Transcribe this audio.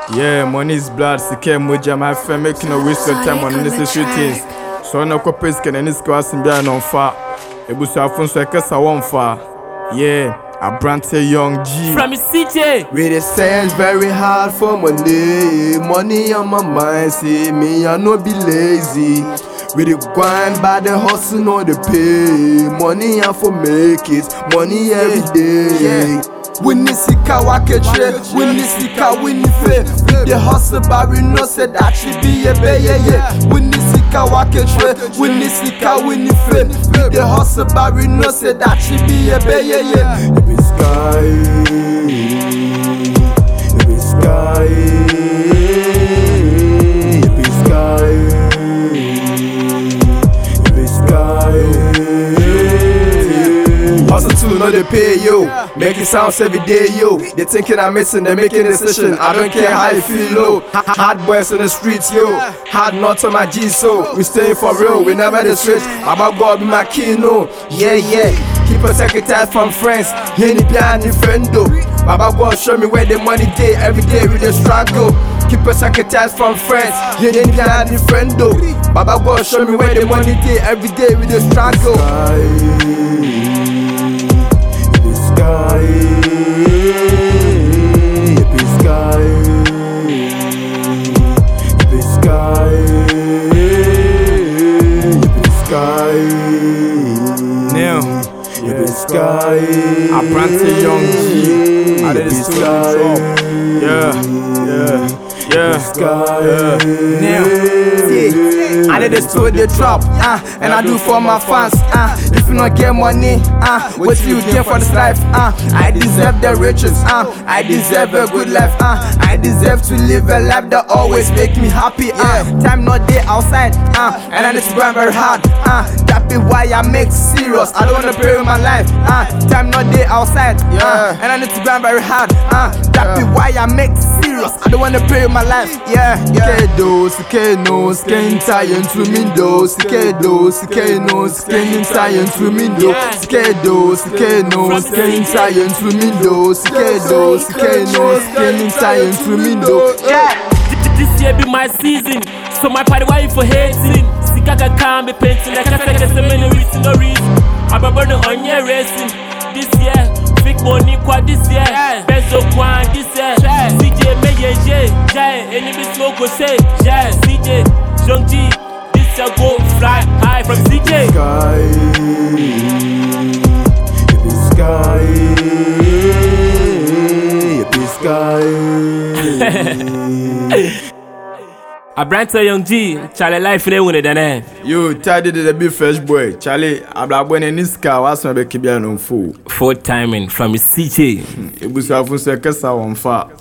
Yeah, money is blood, sike moja, my friend, making no waste your time on unnecessary things. So no copies can any squash and be on fire. It was our phone, so I guess I won't fire. Yeah, I brand a young G. From CJ. With the sense very hard for money. Money on my mind, see me, I no be lazy. With the grind by the hustle, no the pay. Money and for make it, money every day. We need sika waketre, we need sika we need faith. With the hustle, but we know say that she be a bay, yeah. We need sika waketre, we need sika we need faith. With the hustle, but we know say that she be a bay, yeah. It be sky, it be sky, it be sky, it be sky. Hustle too, no they pay yo. Make it sounds every day yo. They thinking I'm missing, they making a decision. I don't care how you feel low. Hard boys on the streets yo. Hard not on my G so. We staying for real, we never the switch. About God be my key no. Yeah. Keep a secretary from friends. Any behind the friend though. Baba God show me where the money day. Every day we the struggle. Keep a secretary from friends. Any behind the friend though. Baba God show me where the money day. Every day we the struggle. I brand a young G. I did this to drop. Yeah. I did this to the drop, and I do for my fans. If you not get money, what you get for this life? I deserve the riches, I deserve a good life, I deserve to live a life that always make me happy. Time not day outside, and I need to grind very hard. That be why I make serious. I don't wanna pay with my life. Time not day outside, and I need to grind very hard. That be why I make serious. I don't wanna pay with my life. Sikedo, sikeno, skin tie to me do. Sikedo, sikeno, skin tie to me do. Sikedo, sikeno, skin tie to me do. Sikedo, sikeno, skin tie to me do. This year be my season, so my party why you for hating? Sika can't be painting like I said, so many reasons, no reason. I'm a burden on your racing. This year, big money quad this year. Benzo Kwan this year. CJ Meye Jay, enemy smoke go say CJ, Young G, this year go fly high from CJ. I brand a Young G, Charlie life in a winner than Yo, Charlie did a big fresh boy. Charlie, I'm like when in this car, what's my baby on full. Full timing from CJ. It was our first on fire.